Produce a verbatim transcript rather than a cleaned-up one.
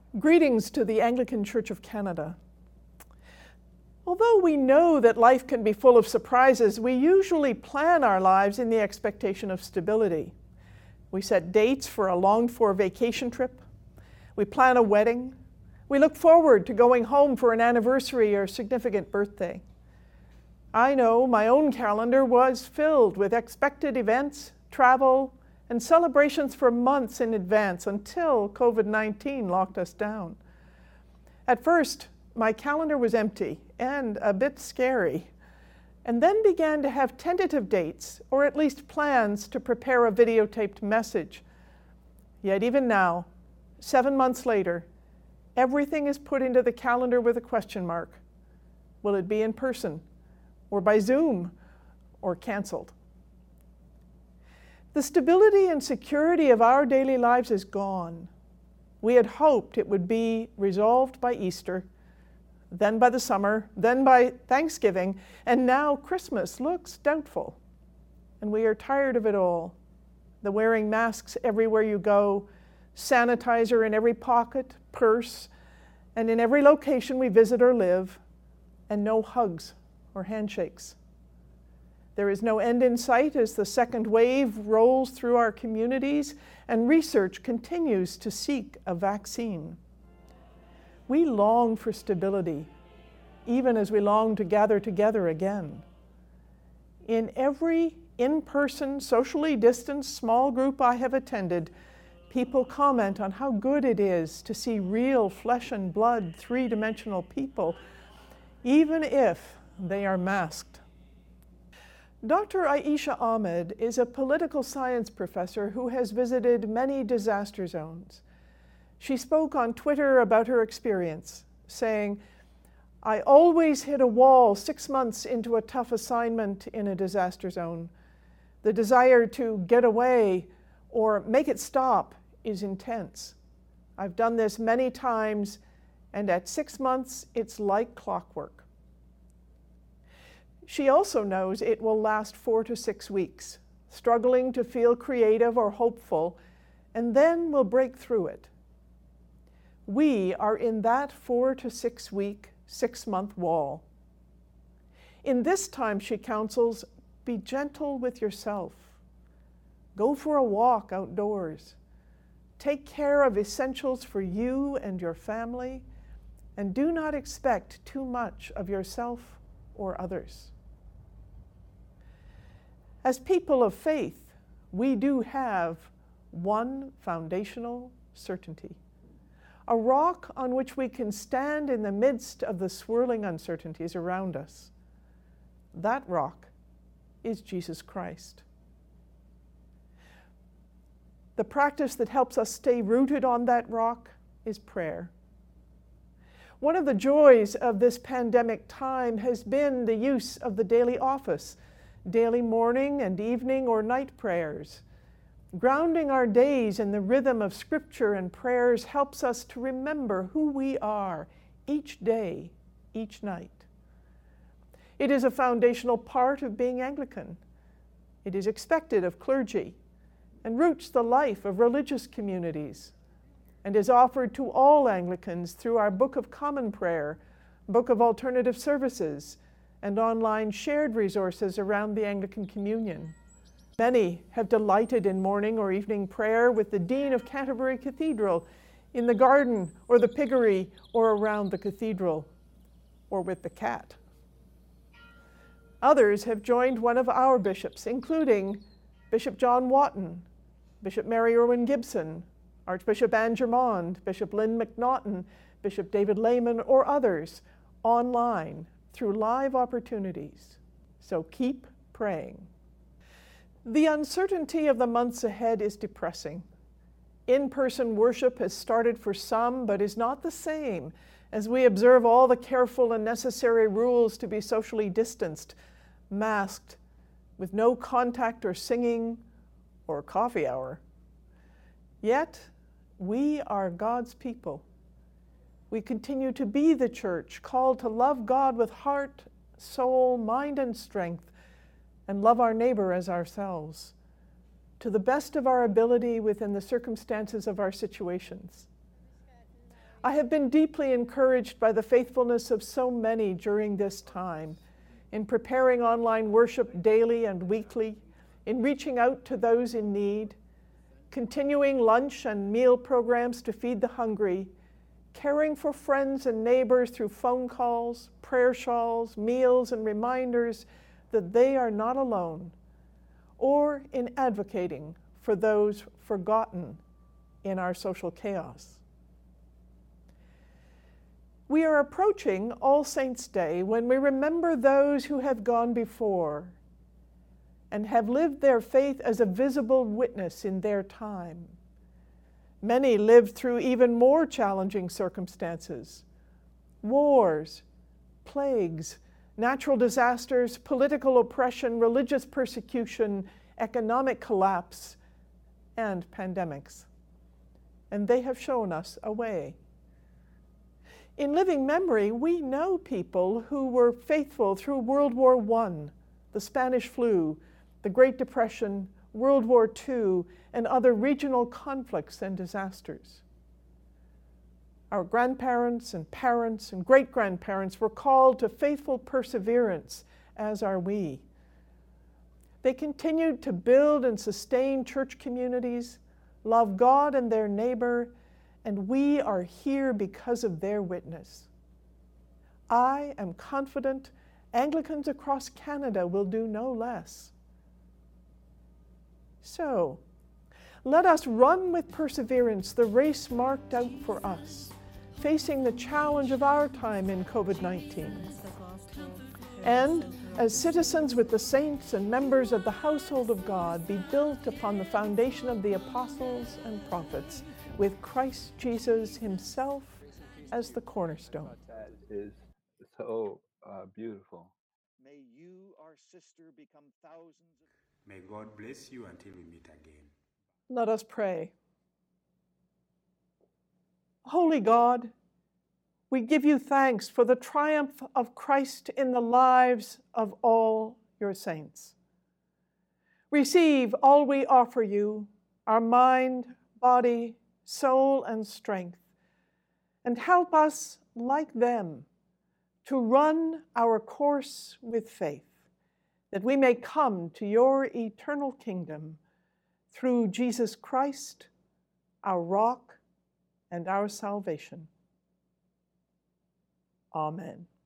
Greetings to the Anglican Church of Canada. Although we know that life can be full of surprises, we usually plan our lives in the expectation of stability. We set dates for a longed-for vacation trip. We plan a wedding. We look forward to going home for an anniversary or significant birthday. I know my own calendar was filled with expected events, travel, and celebrations for months in advance until COVID nineteen locked us down. At first, my calendar was empty and a bit scary, and then began to have tentative dates, or at least plans to prepare a videotaped message. Yet even now, seven months later, everything is put into the calendar with a question mark. Will it be in person, or by Zoom, or canceled? The stability and security of our daily lives is gone. We had hoped it would be resolved by Easter, then by the summer, then by Thanksgiving, and now Christmas looks doubtful. And we are tired of it all. The wearing masks everywhere you go, sanitizer in every pocket, purse, and in every location we visit or live, and no hugs or handshakes. There is no end in sight as the second wave rolls through our communities and research continues to seek a vaccine. We long for stability, even as we long to gather together again. In every in-person, socially distanced small group I have attended, people comment on how good it is to see real flesh and blood, three-dimensional people, even if they are masked. Doctor Aisha Ahmed is a political science professor who has visited many disaster zones. She spoke on Twitter about her experience, saying, "I always hit a wall six months into a tough assignment in a disaster zone. The desire to get away or make it stop is intense. I've done this many times, and at six months, it's like clockwork." She also knows it will last four to six weeks, struggling to feel creative or hopeful, and then will break through it. We are in that four to six week, six month wall. In this time, she counsels, be gentle with yourself. Go for a walk outdoors. Take care of essentials for you and your family, and do not expect too much of yourself or others. As people of faith, we do have one foundational certainty, a rock on which we can stand in the midst of the swirling uncertainties around us. That rock is Jesus Christ. The practice that helps us stay rooted on that rock is prayer. One of the joys of this pandemic time has been the use of the daily office, daily morning and evening or night prayers. Grounding our days in the rhythm of Scripture and prayers helps us to remember who we are each day, each night. It is a foundational part of being Anglican. It is expected of clergy and roots the life of religious communities and is offered to all Anglicans through our Book of Common Prayer, Book of Alternative Services, and online shared resources around the Anglican Communion. Many have delighted in morning or evening prayer with the Dean of Canterbury Cathedral, in the garden or the piggery or around the cathedral, or with the cat. Others have joined one of our bishops, including Bishop John Wotton, Bishop Mary Irwin Gibson, Archbishop Anne Germond, Bishop Lynn McNaughton, Bishop David Lehman, or others, online through live opportunities. So keep praying. The uncertainty of the months ahead is depressing. In-person worship has started for some, but is not the same as we observe all the careful and necessary rules to be socially distanced, masked, with no contact or singing or coffee hour. Yet, we are God's people. We continue to be the church, called to love God with heart, soul, mind, and strength, and love our neighbor as ourselves, to the best of our ability within the circumstances of our situations. I have been deeply encouraged by the faithfulness of so many during this time in preparing online worship daily and weekly, in reaching out to those in need, continuing lunch and meal programs to feed the hungry, caring for friends and neighbors through phone calls, prayer shawls, meals, and reminders that they are not alone, or in advocating for those forgotten in our social chaos. We are approaching All Saints' Day when we remember those who have gone before and have lived their faith as a visible witness in their time. Many lived through even more challenging circumstances: wars, plagues, natural disasters, political oppression, religious persecution, economic collapse, and pandemics. And they have shown us a way. In living memory, we know people who were faithful through World War One, the Spanish flu, the Great Depression, World War Two, and other regional conflicts and disasters. Our grandparents and parents and great-grandparents were called to faithful perseverance, as are we. They continued to build and sustain church communities, love God and their neighbor, and we are here because of their witness. I am confident Anglicans across Canada will do no less. So, let us run with perseverance the race marked out for us, facing the challenge of our time in COVID nineteen. And as citizens with the saints and members of the household of God, be built upon the foundation of the apostles and prophets, with Christ Jesus himself as the cornerstone. That is so uh, beautiful. May you, our sister, become thousands of... May God bless you until we meet again. Let us pray. Holy God, we give you thanks for the triumph of Christ in the lives of all your saints. Receive all we offer you, our mind, body, soul, and strength, and help us, like them, to run our course with faith, that we may come to your eternal kingdom through Jesus Christ, our rock and our salvation. Amen.